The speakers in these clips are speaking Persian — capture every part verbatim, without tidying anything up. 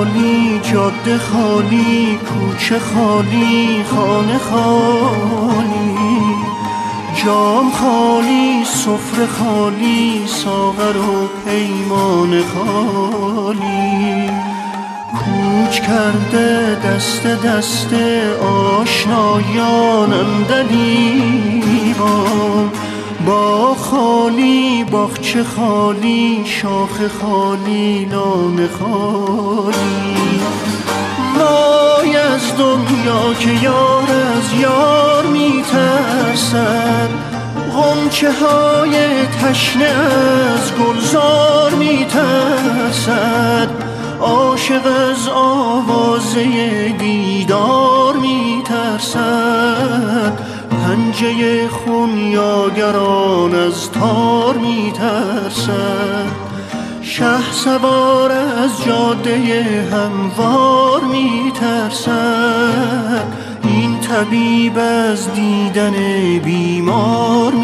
خالی، جاده خالی، کوچه خالی، خانه خالی، جام خالی، سفره خالی، ساغر و پیمان خالی. کوچ کرده دست دست آشنایان عندلیبان، با خالی، باغچه خالی، شاخ خالی، لانه خالی. وای از دنیا که یار از یار میترسد، غنچه های تشنه از گلزار میترسد، عاشق از آوازه دیدار میترسد، پنجه خونیاگران از تار میترسد، شهسوار از جاده هموار میترسد، این طبیب از دیدن بیمار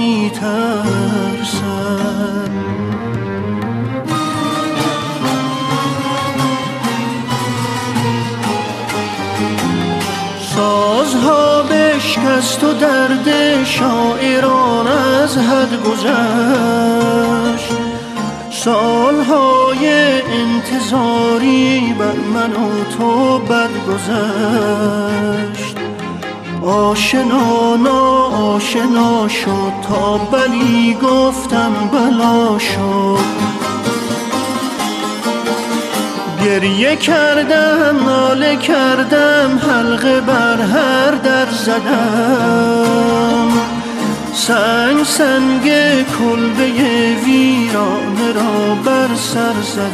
میترسد. سازها بشکست و درد شاعران از حد گذشت، سالهای انتظاری بر من و تو بد گذشت. آشنا ناآشنا شد تا بلی گفتم بلا شد، گریه کردم ناله کردم حلقه بر هر در زدم، سنگ سنگ کلبه ویرانه را بر سر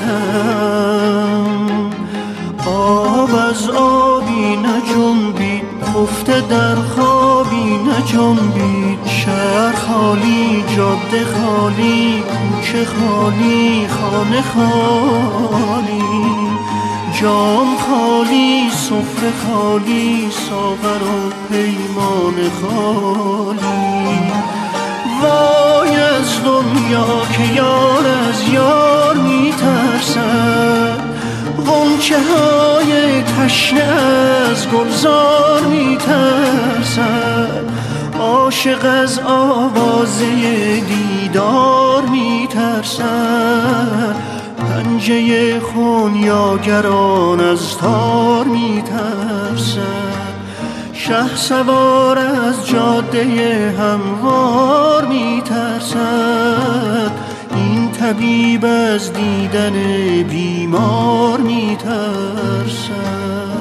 زدم. آب از آبی نجنبید، خفته در خوابی نجنبید، شهر خالی، جاده خالی، کوچه خالی، خانه خالی، جام خالی، سفره خالی، ساغر و پیمان خالی. وای از دنیا که یار از یار میترسد، غنچه های تشنه از گلزار میترسد، عاشق از آوازه دیدار میترسد، پنجه خونیاگران از تار میترسد، شهسوار از جاده هموار میترسد، این طبیب از دیدن بیمار میترسد.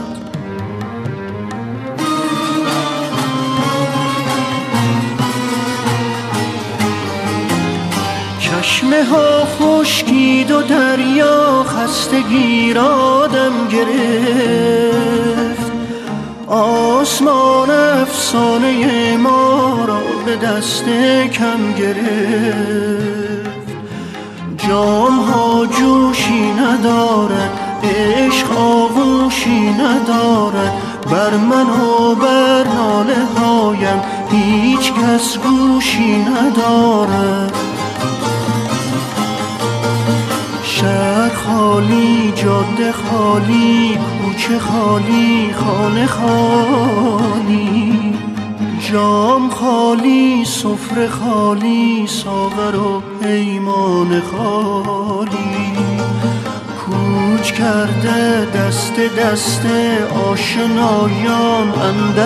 چشمه ها خشکید و دریا خستگی را دم گرفت، آسمان افسانه ما را به دست کم گرفت. جام ها جوشی ندارد، عشق آغوشی ندارد، بر من و بر ناله هایم هیچ کس گوشی ندارد. شهر خالی، جاده خالی، کوچه خالی، خانه خالی، جام خالی، سفره خالی، ساغر و پیمان خالی. کوچ کرده دست دست آشنایان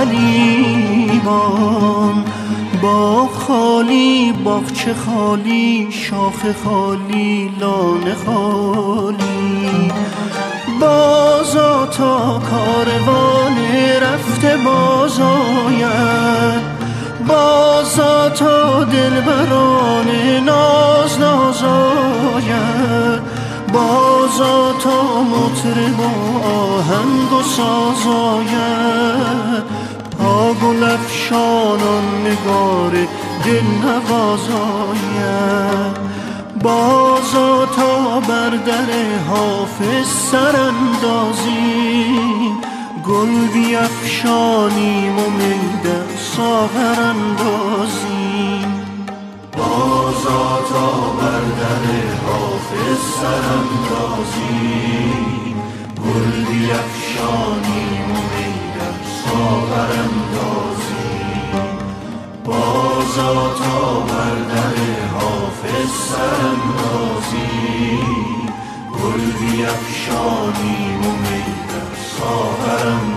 عندلیبان، باغ خالی، باغچه خالی، شاخ خالی، لانه خالی. بازا تا کاروان رفته باز آید، بازا تا دلبران ناز ناز آید، بازا تا مطرب و آهنگ و ساز آید، تا گل افشانان نگار دل نواز آید، بازا تا بر در حافظ سراندازیم، گل بیفشانیم و می در ساغر اندازیم. بازا تا بر در حافظ سراندازیم، گل بیفشانیم و می در ساغر اندازیم. بازآ تا بر در حافظ سراندازیم. گل بیفشانیم و می در ساغر اندازیم.